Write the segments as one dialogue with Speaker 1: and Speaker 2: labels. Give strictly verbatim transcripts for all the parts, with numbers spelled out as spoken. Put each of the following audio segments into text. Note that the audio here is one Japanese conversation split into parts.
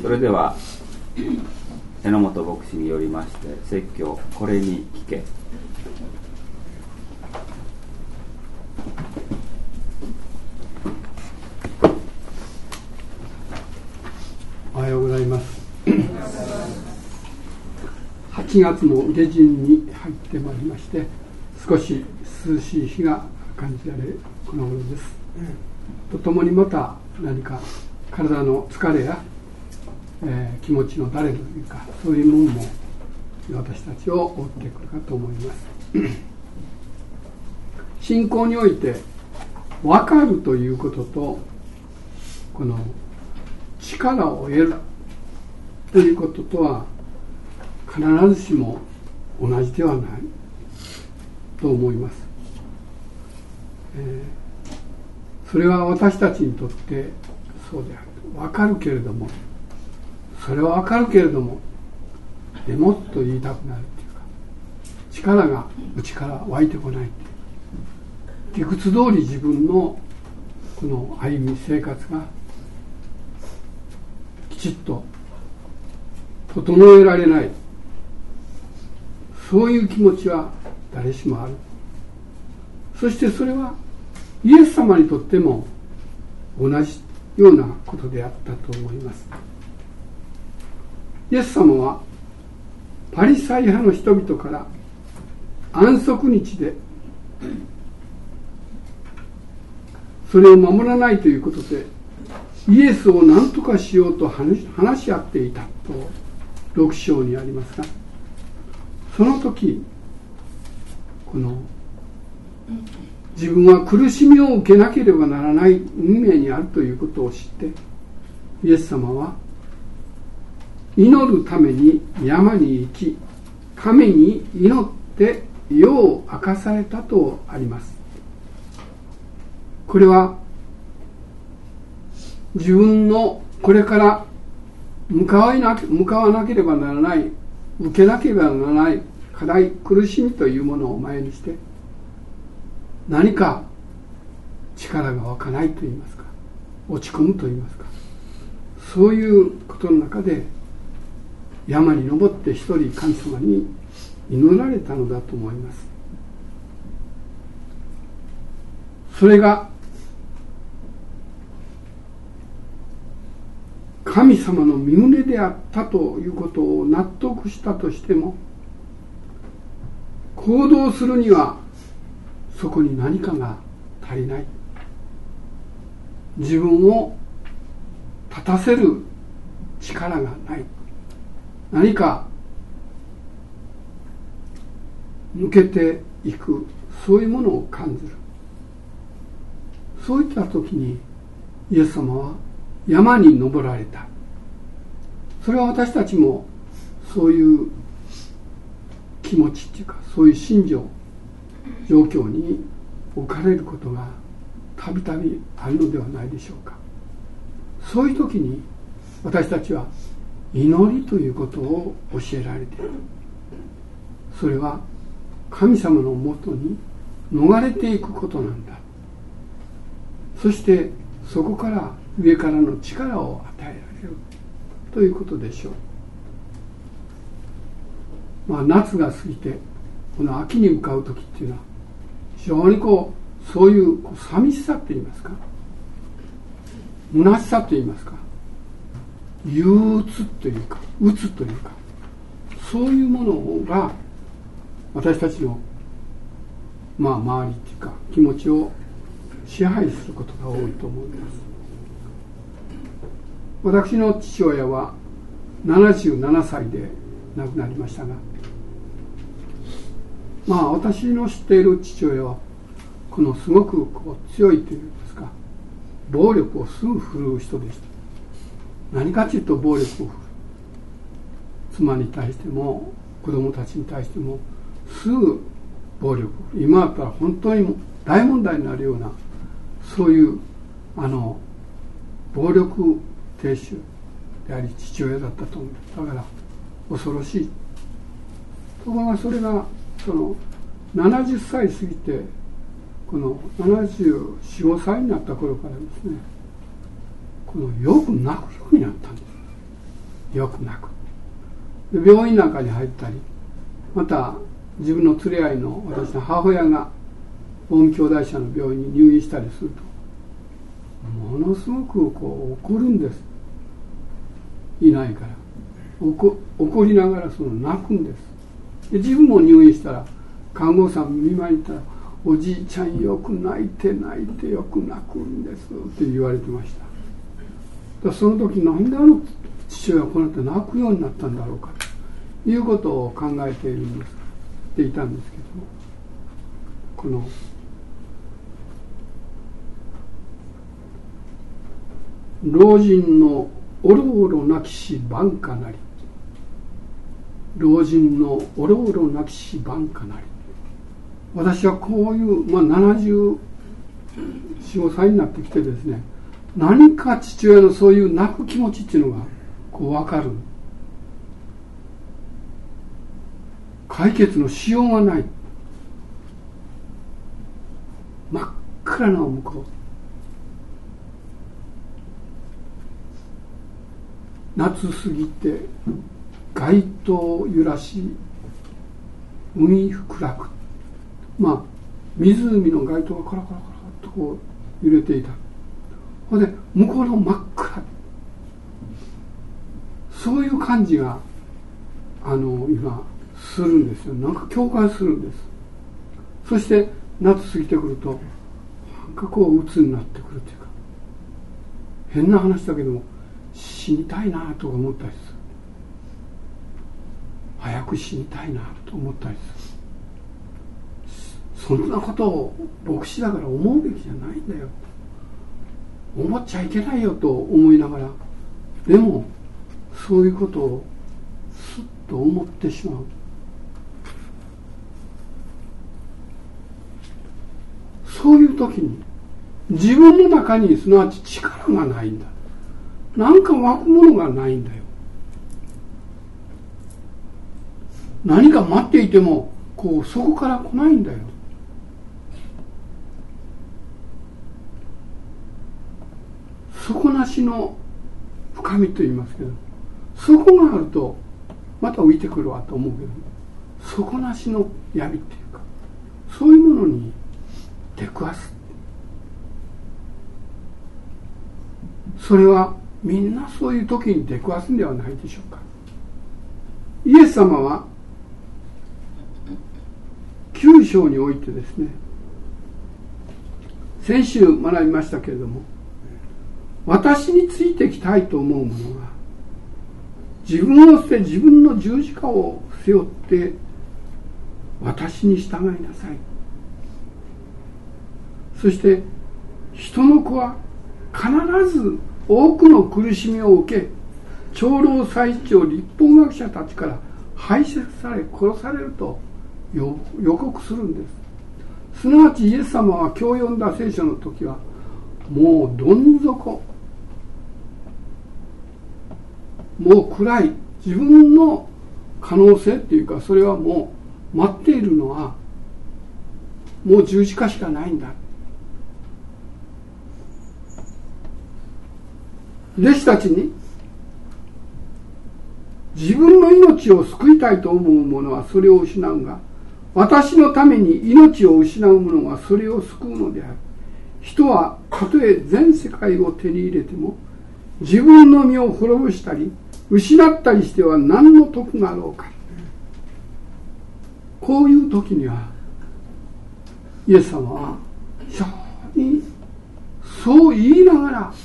Speaker 1: それでは榎本牧師によりまして説教これに聞け。
Speaker 2: おはようございます。はちがつも下旬に入ってまいりまして、少し涼しい日が感じられるこの頃です。とともにまた何か体の疲れや、えー、気持ちのだれというか、そういうものも私たちを追ってくるかと思います。信仰において分かるということと、この力を得るということとは必ずしも同じではないと思います。えー、それは私たちにとってそうである。分かるけれども、それは分かるけれども、でもっと言いたくなるというか、力が内から湧いてこないという、理屈通り自分のこの歩み生活がきちっと整えられない、そういう気持ちは誰しもある。そしてそれはイエス様にとっても同じようなことであったと思います。イエス様はパリサイ派の人々から安息日でそれを守らないということでイエスを何とかしようと話し合っていたとろく章にありますが、その時この自分は苦しみを受けなければならない運命にあるということを知って、イエス様は祈るために山に行き、神に祈って夜を明かされたとあります。これは自分のこれから向かわな、向かわなければならない、受けなければならない課題、苦しみというものを前にして、何か力が湧かないといいますか、落ち込むといいますか、そういうことの中で山に登って一人神様に祈られたのだと思います。それが神様の御胸であったということを納得したとしても、行動するにはそこに何かが足りない。自分を立たせる力がない。何か抜けていく、そういうものを感じる。そういった時にイエス様は山に登られた。それは私たちもそういう気持ちっていうか、そういう心情状況に置かれることがたびたびあるのではないでしょうか。そういう時に私たちは祈りということを教えられている。それは神様のもとに逃れていくことなんだ。そしてそこから上からの力を与えられるということでしょう。まあ夏が過ぎてこの秋に向かう時っていうのは非常にこうそういう寂しさといいますか、虚しさといいますか、憂鬱というか鬱というか、そういうものが私たちのまあ周りっていうか気持ちを支配することが多いと思います。私の父親はななじゅうななさいで亡くなりましたが、まあ私の知っている父親はこのすごくこう強いというんですか、暴力をすぐ振るう人でした。何かというと暴力を振るう。妻に対しても子供たちに対してもすぐ暴力。今だったら本当に大問題になるような、そういうあの暴力亭主であり父親だったと思う。だから恐ろしい。ところがそれがそのななじゅっさい過ぎてこのななじゅうよん、ごさいになった頃からですね、このよく泣くようになったんです。 よく泣く。で病院なんかに入ったり、また自分の連れ合いの私の母親が近江兄弟社の病院に入院したりすると、ものすごくこう怒るんです。いないから怒怒りながらその泣くんです。で自分も入院したら看護師さん見舞いに行ったら、おじいちゃんよく泣いて泣いてよく泣くんですって言われてました。その時なんであの父親はこうなって泣くようになったんだろうかということを考えているんですっていたんですけども、この老人のおろおろなきし晩かなり、老人のおろおろなきし晩かなり。私はこういう、まあ、ななじゅうよん、ごさいになってきてですね、何か父親のそういう泣く気持ちっていうのがこう分かる。解決のしようがない。真っ暗な向こう。夏過ぎて街灯揺らし海暗く、まあ湖の街灯がカラカラカラとこう揺れていた。それで向こうの真っ暗、そういう感じがあの今するんですよ。なんか共感するんです。そして夏過ぎてくるとなんかこう鬱になってくるというか、変な話だけども死にたいなと思ったりする。早く死にたいなと思ったりする。そんなことを牧師だから思うべきじゃないんだよ、思っちゃいけないよと思いながら、でもそういうことをすっと思ってしまう。そういう時に自分の中にすなわち力がないんだ、なんか湧くものがないんだよ。何か待っていてもこうそこから来ないんだよ。底なしの深みと言いますけど、そこがあるとまた浮いてくるわと思うけど、底なしの闇っていうか、そういうものに出くわす。それはみんなそういう時に出くわすんではないでしょうか。イエス様はきゅう章においてですね、先週学びましたけれども、私についてきたいと思う者は自分を捨て自分の十字架を背負って私に従いなさい。そして人の子は必ず多くの苦しみを受け、長老祭司長律法学者たちから排斥され殺されると予告するんです。すなわちイエス様は今日読んだ聖書の時はもうどん底、もう暗い、自分の可能性っていうか、それはもう待っているのはもう十字架しかないんだ。弟子たちに、自分の命を救いたいと思う者はそれを失うが、私のために命を失う者はそれを救うのである。人はたとえ全世界を手に入れても自分の身を滅ぼしたり失ったりしては何の得があろうか。こういう時にはイエス様は非常にそう言いながら、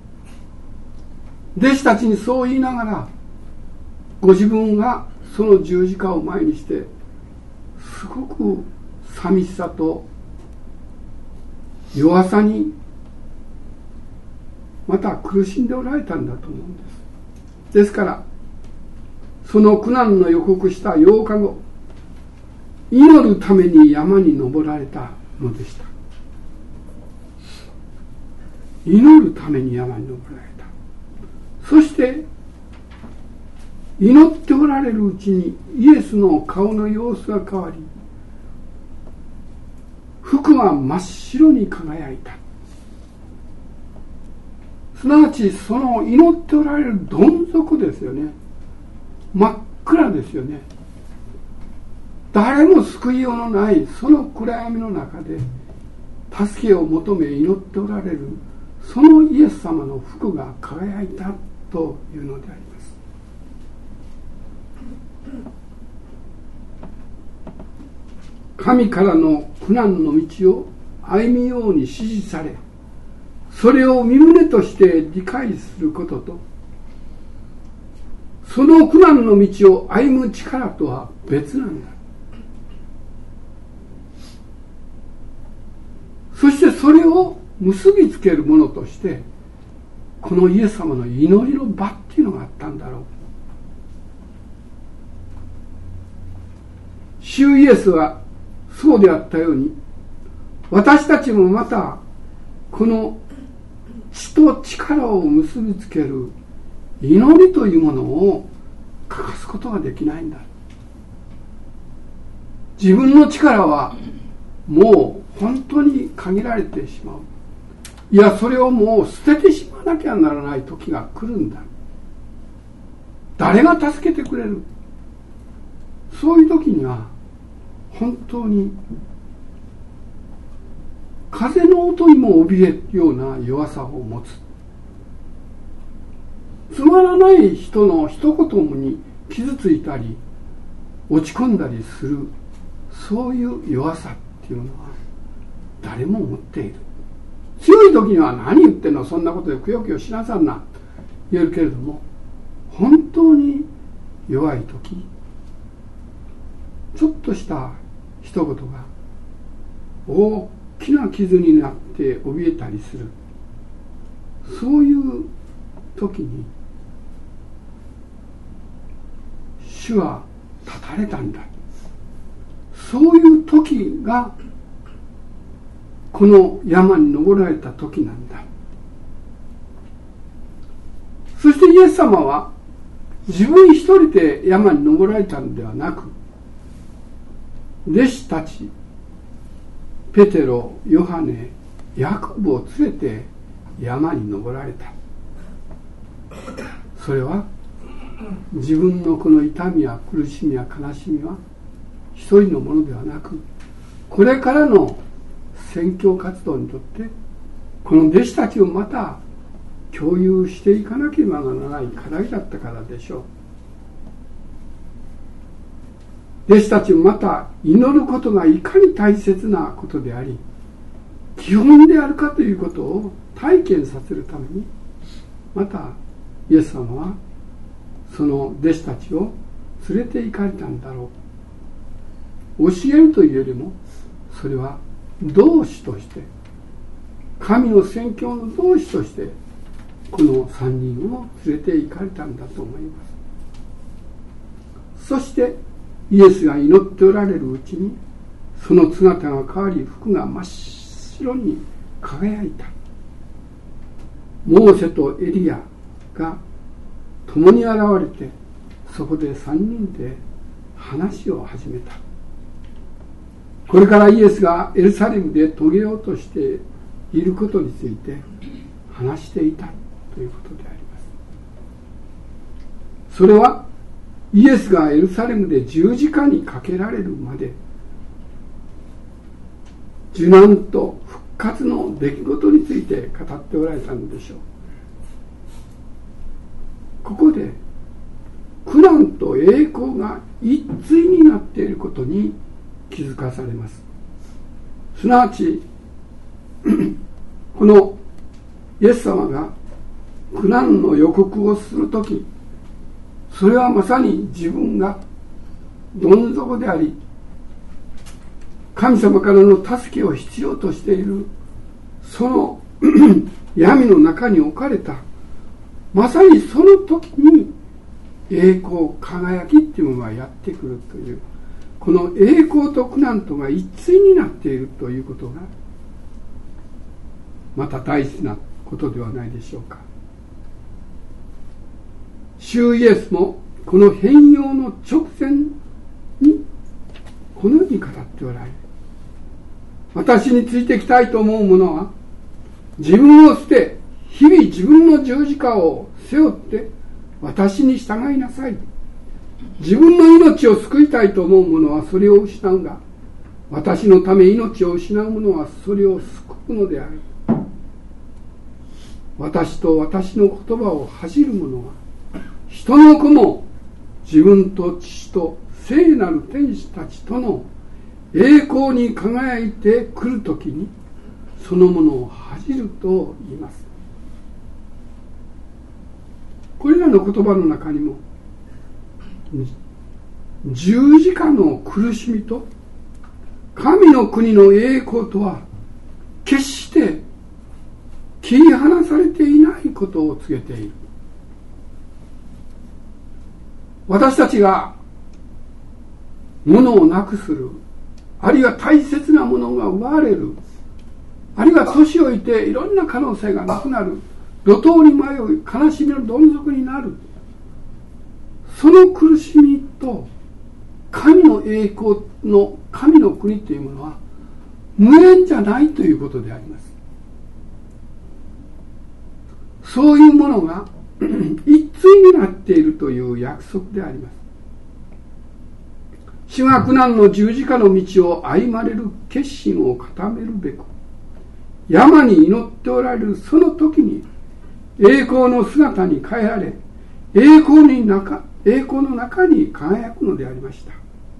Speaker 2: 弟子たちにそう言いながら、ご自分がその十字架を前にしてすごく寂しさと弱さにまた苦しんでおられたんだと思うんです。ですからその苦難の予告したようかご、祈るために山に登られたのでした。祈るために山に登られた。そして祈っておられるうちにイエスの顔の様子が変わり、服は真っ白に輝いた。 すなわちその祈っておられるどん底ですよね。真っ暗ですよね。誰も救いようのないその暗闇の中で助けを求め祈っておられるそのイエス様の福が輝いたというのであります。神からの苦難の道を歩みように指示され、それを身旨として理解することと、その苦難の道を歩む力とは別なんだ。そしてそれを結びつけるものとしてこのイエス様の祈りの場っていうのがあったんだろう。主イエスはそうであったように、私たちもまたこの血と力を結びつける祈りというものを欠かすことができないんだ。自分の力はもう本当に限られてしまう。いや、それをもう捨ててしまわなきゃならない時が来るんだ。誰が助けてくれる？そういう時には本当に風の音にも怯えるような弱さを持つ。つまらない人の一言に傷ついたり落ち込んだりする、そういう弱さっていうのは誰も持っている。強い時には何言ってんの、そんなことでくよくよしなさんなと言えるけれども、本当に弱い時、ちょっとした一言が大きな傷になって怯えたりする。そういう時に主は立たれたんだ。そういう時がこの山に登られた時なんだ。そしてイエス様は自分一人で山に登られたのではなく、弟子たちペテロ、ヨハネ、ヤコブを連れて山に登られた。それは自分のこの痛みや苦しみや悲しみは一人のものではなく、これからの宣教活動にとってこの弟子たちをまた共有していかなければならない課題だったからでしょう。弟子たちもまた祈ることがいかに大切なことであり基本であるかということを体験させるために、またイエス様はその弟子たちを連れて行かれたんだろう。教えるというよりもそれは同志として、神の宣教の同志としてこの三人を連れて行かれたんだと思います。そしてイエスが祈っておられるうちにその姿が変わり、服が真っ白に輝いた。モーセとエリアが共に現れて、そこで三人で話を始めた。これからイエスがエルサレムで遂げようとしていることについて話していたということであります。それはイエスがエルサレムで十字架にかけられるまで、受難と復活の出来事について語っておられたのでしょう。ここで苦難と栄光が一対になっていることに気づかされます。すなわちこのイエス様が苦難の予告をするとき、それはまさに自分がどん底であり神様からの助けを必要としているその闇の中に置かれた、まさにその時に栄光、輝きっていうものがやってくるという、この栄光と苦難とが一対になっているということがまた大事なことではないでしょうか。主イエスもこの変容の直前にこのように語っておられる。私についてきたいと思う者は自分を捨て日々自分の十字架を背負って私に従いなさい。自分の命を救いたいと思う者はそれを失うが、私のため命を失う者はそれを救うのである。私と私の言葉を恥じる者は、人の子も自分と父と聖なる天使たちとの栄光に輝いてくるときに、そのものを恥じると言います。これらの言葉の中にも、十字架の苦しみと神の国の栄光とは決して切り離されていないことを告げている。私たちが物をなくする、あるいは大切なものが奪われる、あるいは年老いていろんな可能性がなくなる、路頭に迷い悲しみのどん底になる、その苦しみと神の栄光の神の国というものは無縁じゃないということであります。そういうものが一対になっているという約束であります。主が苦難の十字架の道を歩まれる決心を固めるべく、山に祈っておられるその時に栄光の姿に変えられ、栄光に中、栄光の中に輝くのでありました。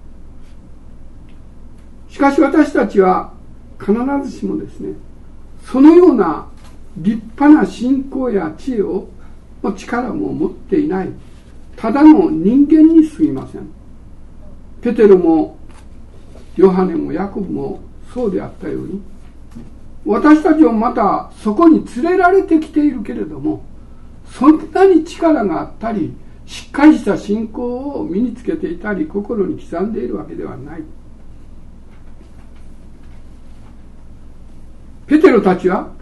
Speaker 2: しかし私たちは必ずしもですね、そのような立派な信仰や知恵をの力も持っていない、ただの人間に過ぎません。ペテロもヨハネもヤコブもそうであったように、私たちはまたそこに連れられてきているけれども、そんなに力があったり、しっかりした信仰を身につけていたり、心に刻んでいるわけではない。ペテロたちは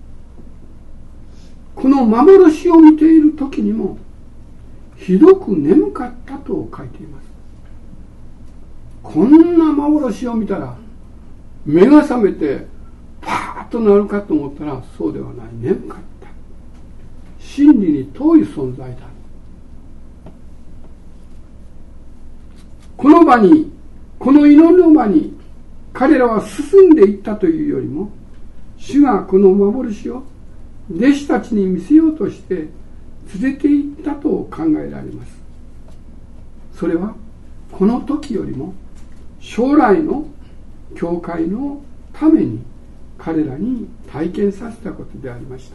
Speaker 2: この幻を見ている時にもひどく眠かったと書いています。こんな幻を見たら目が覚めてパーッとなるかと思ったら、そうではない。眠かった。真理に遠い存在だ。この場に、この祈りの場に彼らは進んでいったというよりも、主がこの幻を弟子たちに見せようとして連れて行ったと考えられます。それはこの時よりも将来の教会のために彼らに体験させたことでありました。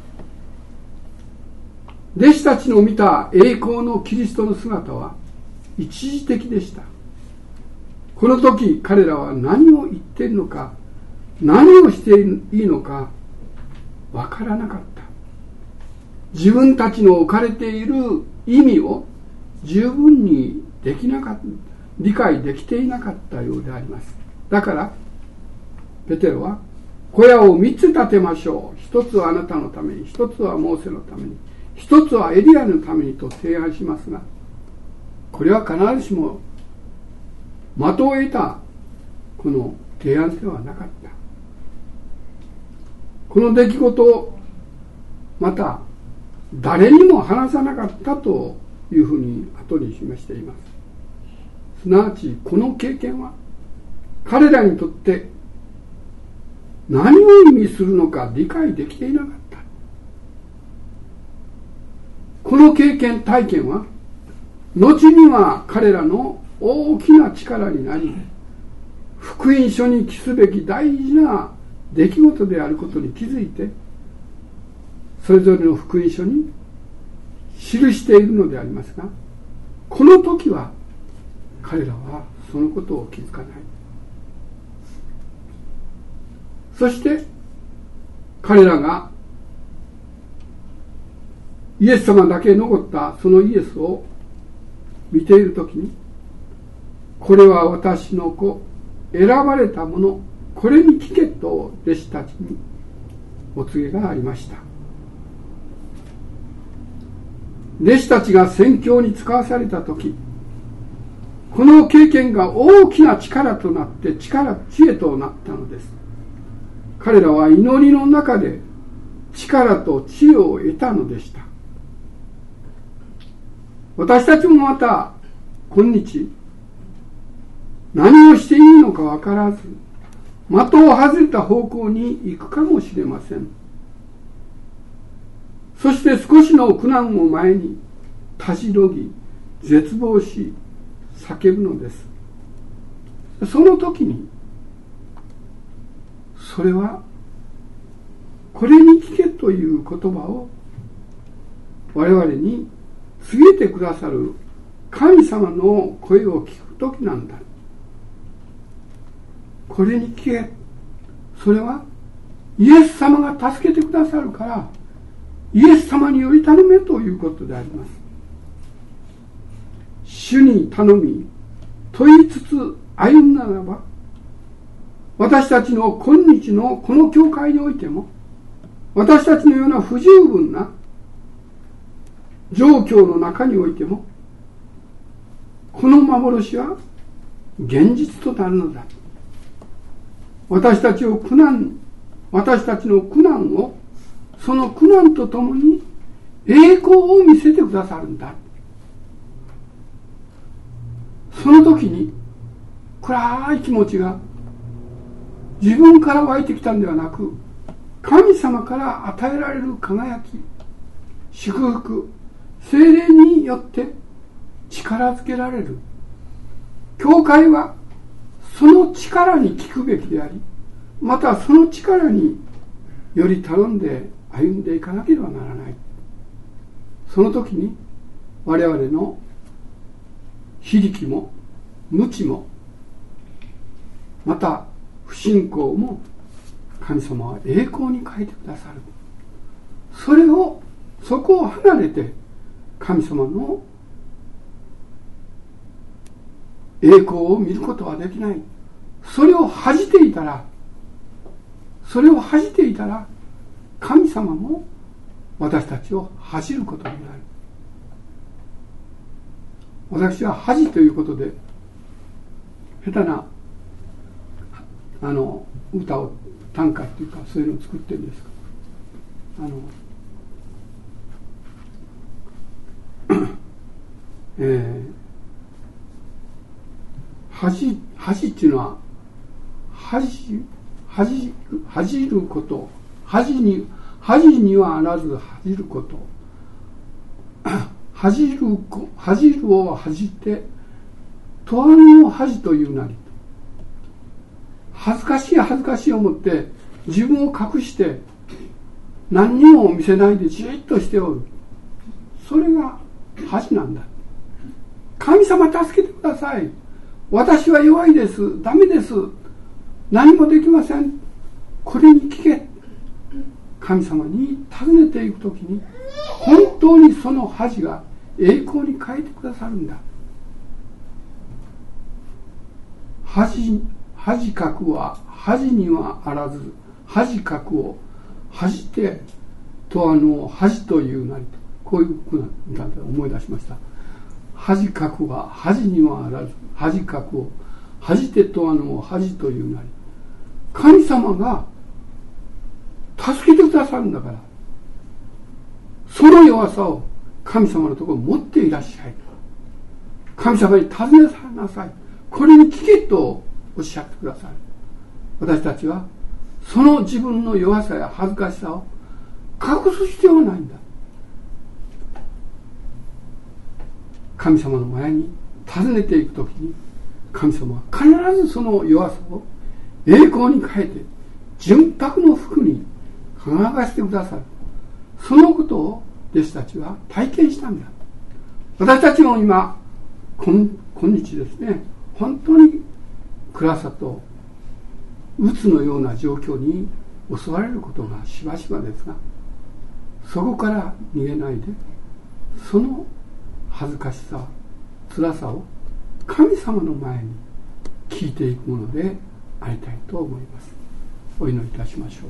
Speaker 2: 弟子たちの見た栄光のキリストの姿は一時的でした。この時彼らは何を言っているのか、何をしていいのかわからなかった。自分たちの置かれている意味を十分にできなかった、理解できていなかったようであります。だからペテロは小屋を三つ建てましょう。一つはあなたのために、一つはモーセのために、一つはエリアのためにと提案しますが、これは必ずしも的を得たこの提案ではなかった。この出来事をまた誰にも話さなかったというふうに後に示しています。すなわちこの経験は彼らにとって何を意味するのか理解できていなかった。この経験体験は後には彼らの大きな力になり、福音書に記すべき大事な出来事であることに気づいて、それぞれの福音書に記しているのでありますが、この時は彼らはそのことを気づかない。そして彼らがイエス様だけ残ったそのイエスを見ているときに、これは私の子、選ばれた者、これに聞けと弟子たちにお告げがありました。弟子たちが宣教に使わされたとき、この経験が大きな力となって力、知恵となったのです。彼らは祈りの中で力と知恵を得たのでした。私たちもまた今日何をしていいのか分からず、的を外れた方向に行くかもしれません。そして少しの苦難を前にたじろぎ絶望し叫ぶのです。その時にそれはこれに聞けという言葉を我々に告げてくださる神様の声を聞く時なんだ。これに聞け。それはイエス様が助けてくださるからイエス様により頼めということであります。主に頼み問いつつ歩むならば、私たちの今日のこの教会においても、私たちのような不十分な状況の中においても、この幻は現実となるのだ。私たちを苦難、私たちの苦難を、その苦難とともに栄光を見せてくださるんだ。その時に暗い気持ちが自分から湧いてきたんではなく、神様から与えられる輝き、祝福、聖霊によって力づけられる。教会はその力に聞くべきであり、またその力により頼んで歩んでいかなければならない。その時に我々の非力も無知もまた不信仰も神様は栄光に変えてくださる。それをそこを離れて神様の栄光を見ることはできない。それを恥じていたらそれを恥じていたら神様も私たちを恥じることになる。私は恥ということで下手なあの歌を短歌っていうかそういうのを作ってるんですあの、えー、恥恥っていうのは恥恥恥じること恥に恥にはあらず恥じること恥じる恥じるを恥じてとわぬを恥というなり。恥ずかしい恥ずかしい思って自分を隠して何にも見せないでじっとしておる。それが恥なんだ。神様助けてください。私は弱いです。ダメです。何もできません。これに聞け。神様に尋ねていくときに本当にその恥が栄光に変えてくださるんだ。恥恥かくは恥にはあらず恥かくを恥てとあの恥というなりと、こういうふうな歌で思い出しました。恥かくは恥にはあらず恥かくを恥てとあの恥というなり。神様が助けてくださるんだから、その弱さを神様のところに持っていらっしゃい。神様に尋ねなさい。これに聞けとおっしゃってくださる。私たちはその自分の弱さや恥ずかしさを隠す必要はないんだ。神様の前に尋ねていくときに神様は必ずその弱さを栄光に変えて純白の服に輝かせてくださる。そのことを弟子たちは体験したんだ。私たちも今今日ですね、本当に暗さと鬱のような状況に襲われることがしばしばですが、そこから逃げないでその恥ずかしさ辛さを神様の前に聞いていくものでありたいと思います。お祈りいたしましょ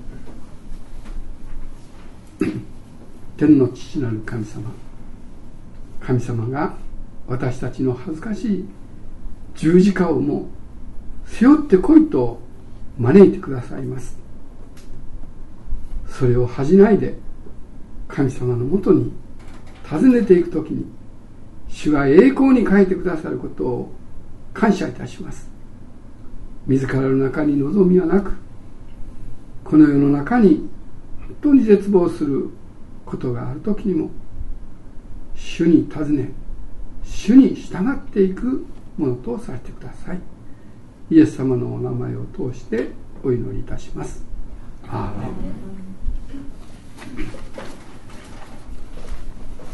Speaker 2: う。天の父なる神様、神様が私たちの恥ずかしい十字架をも背負ってこいと招いてくださいます。 それを恥じないで神様のもとに訪ねていくときに、主が栄光に変えてくださることを感謝いたします。自らの中に望みはなく、この世の中に本当に絶望することがあるときにも、主に尋ね、主に従っていくものとされてください。イエス様のお名前を通してお祈りいたします。アーメン。